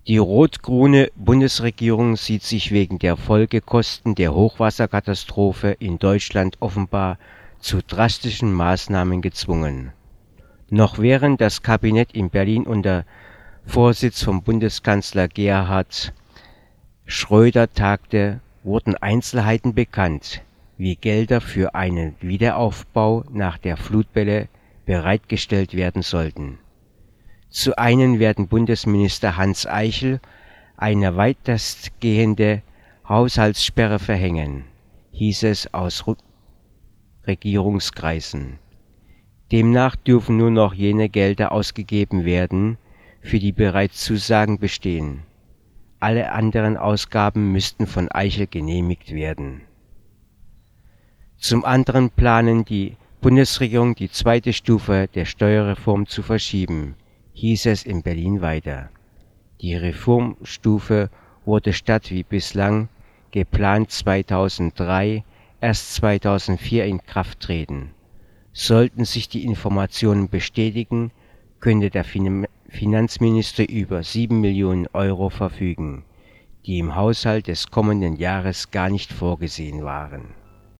Die rot-grüne Bundesregierung sieht sich wegen der Folgekosten der Hochwasserkatastrophe in Deutschland offenbar zu drastischen Maßnahmen gezwungen. Noch während das Kabinett in Berlin unter Vorsitz von Bundeskanzler Gerhard Schröder tagte, wurden Einzelheiten bekannt, wie Gelder für einen Wiederaufbau nach der Flutwelle bereitgestellt werden sollten. Zu einen werden Bundesminister Hans Eichel eine weitestgehende Haushaltssperre verhängen, hieß es aus Regierungskreisen. Demnach dürfen nur noch jene Gelder ausgegeben werden, für die bereits Zusagen bestehen. Alle anderen Ausgaben müssten von Eichel genehmigt werden. Zum anderen planen die Bundesregierung, die zweite Stufe der Steuerreform zu verschieben, hieß es in Berlin weiter. Die Reformstufe wurde statt wie bislang geplant 2003 erst 2004 in Kraft treten. Sollten sich die Informationen bestätigen, könnte der Finanzminister über 7 Millionen Euro verfügen, die im Haushalt des kommenden Jahres gar nicht vorgesehen waren.